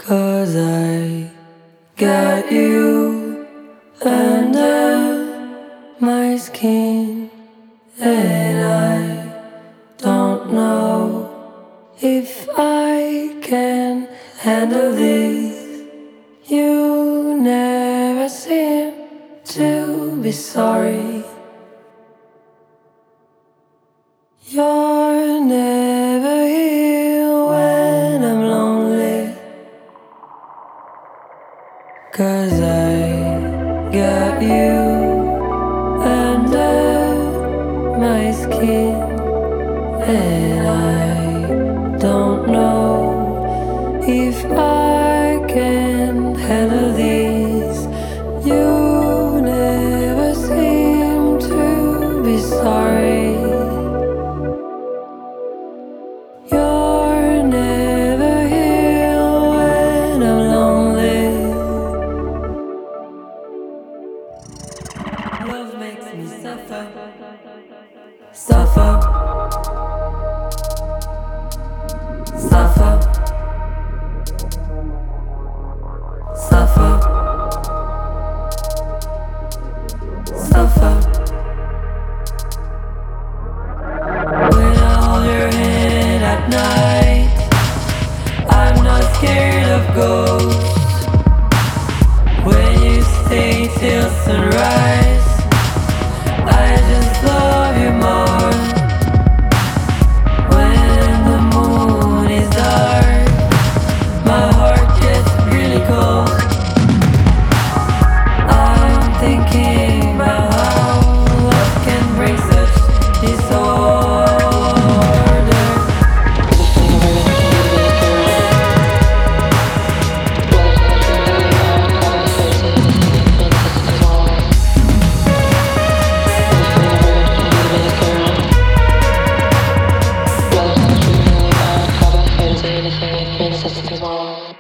'Cause I got you under my skin, and I don't know if I can handle this. You never seem to be sorry. You're never here when I'm lonely. 'Cause I got you under my skin, and I don't know if I can handle this. You never seem to be sorry. You're never here when I'm lonely. Love makes me suffer, suffer, suffer, suffer, suffer. When I hold your hand at night, I'm not scared of ghosts. When you stay till sunrise, I just love you more. When the moon is dark, my heart gets really cold. I'm thinking about how love can bring such disorder. Princess tomorrow.